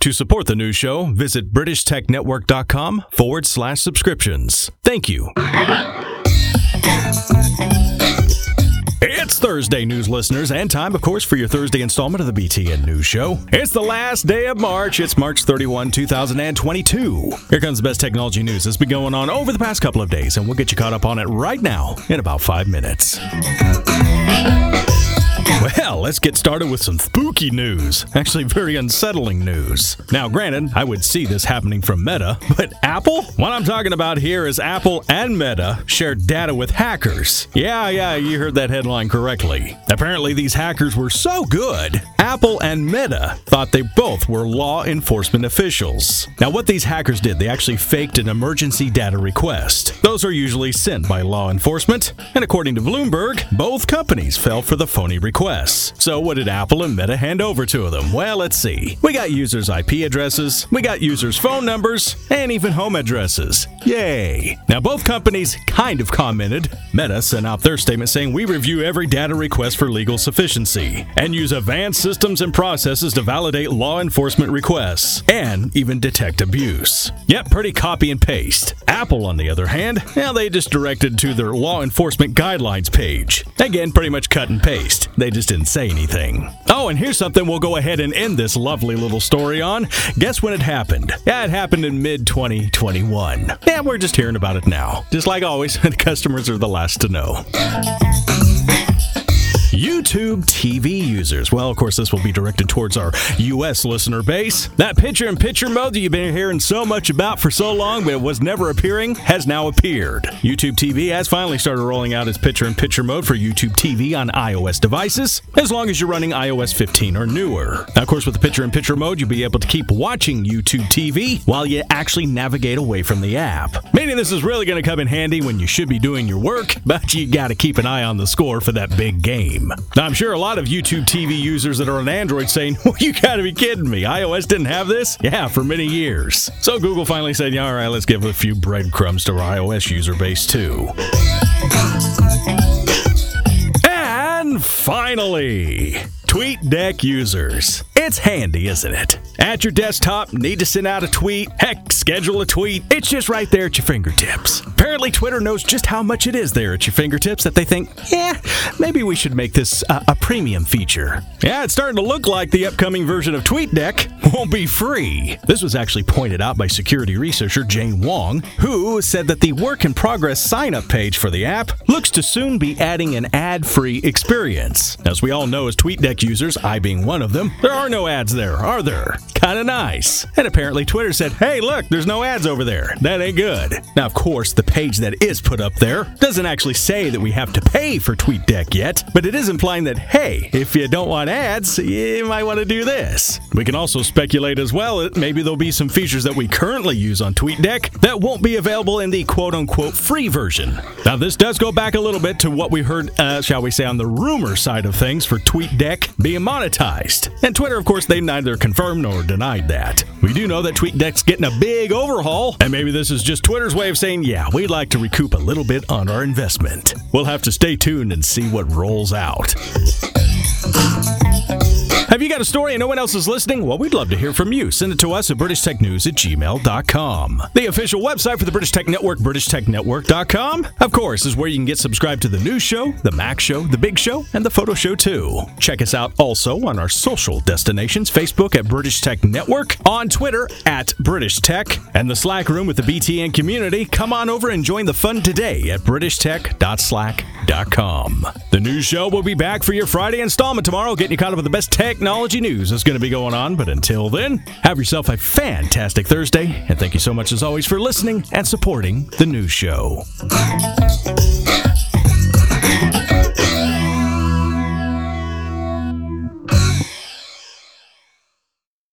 To support the news show, visit BritishTechNetwork.com/subscriptions. Thank you. It's Thursday, news listeners, and time, of course, for your Thursday installment of the BTN News Show. It's the last day of March. It's March 31, 2022. Here comes the best technology news that's been going on over the past couple of days, and we'll get you caught up on it right now in about 5 minutes. Well, let's get started with some spooky news. Actually, very unsettling news. Now, granted, I would see this happening from Meta, but Apple? What I'm talking about here is Apple and Meta shared data with hackers. Yeah, you heard that headline correctly. Apparently, these hackers were so good, Apple and Meta thought they both were law enforcement officials. Now, what these hackers did, they actually faked an emergency data request. Those are usually sent by law enforcement, and according to Bloomberg, both companies fell for the phony request. So what did Apple and Meta hand over to them? Well, let's see. We got users' IP addresses, we got users' phone numbers, and even home addresses. Yay! Now, both companies kind of commented. Meta sent out their statement saying, "We review every data request for legal sufficiency and use advanced systems and processes to validate law enforcement requests and even detect abuse." Yep, pretty copy and paste. Apple, on the other hand, they just directed to their law enforcement guidelines page. Again, pretty much cut and paste. They just didn't say anything. Oh, and here's something we'll go ahead and end this lovely little story on. Guess when it happened? Yeah, it happened in mid-2021. Yeah, we're just hearing about it now. Just like always, the customers are the last to know. YouTube TV users. Well, of course, this will be directed towards our U.S. listener base. That picture-in-picture mode that you've been hearing so much about for so long, but it was never appearing, has now appeared. YouTube TV has finally started rolling out its picture-in-picture mode for YouTube TV on iOS devices, as long as you're running iOS 15 or newer. Now, of course, with the picture-in-picture mode, you'll be able to keep watching YouTube TV while you actually navigate away from the app. Meaning this is really going to come in handy when you should be doing your work, but you got to keep an eye on the score for that big game. Now, I'm sure a lot of YouTube TV users that are on Android saying, "Well, you gotta be kidding me. iOS didn't have this?" Yeah, for many years. So Google finally said, "Yeah, all right, let's give a few breadcrumbs to our iOS user base too." And finally, TweetDeck users. It's handy, isn't it? At your desktop, need to send out a tweet, heck, schedule a tweet. It's just right there at your fingertips. Apparently, Twitter knows just how much it is there at your fingertips that they think, maybe we should make this a premium feature. Yeah, it's starting to look like the upcoming version of TweetDeck won't be free. This was actually pointed out by security researcher Jane Wong, who said that the work-in-progress sign-up page for the app looks to soon be adding an ad-free experience. As we all know as TweetDeck users, I being one of them, there are no ads there, are there? Kinda nice. And apparently Twitter said, "Hey, look, there's no ads over there. That ain't good." Now, of course, the page that is put up there doesn't actually say that we have to pay for TweetDeck yet, but it is implying that, hey, if you don't want ads, you might want to do this. We can also speculate as well that maybe there'll be some features that we currently use on TweetDeck that won't be available in the quote-unquote free version. Now, this does go back a little bit to what we heard, shall we say, on the rumor side of things for TweetDeck being monetized. And Twitter, of course, they neither confirmed nor denied that. We do know that TweetDeck's getting a big overhaul, and maybe this is just Twitter's way of saying, yeah, we'd like to recoup a little bit on our investment. We'll have to stay tuned and see what rolls out. Have you got a story and no one else is listening? Well, we'd love to hear from you. Send it to us at BritishTechNews@gmail.com. The official website for the British Tech Network, BritishTechNetwork.com, of course, is where you can get subscribed to the News Show, the Mac Show, the Big Show, and the Photo Show too. Check us out also on our social destinations, Facebook at British Tech Network, on Twitter at British Tech, and the Slack room with the BTN community. Come on over and join the fun today at BritishTech.slack.com. The News Show will be back for your Friday installment tomorrow, getting you caught up with the best technology news that's going to be going on. But until then, have yourself a fantastic Thursday, and thank you so much as always for listening and supporting the News Show.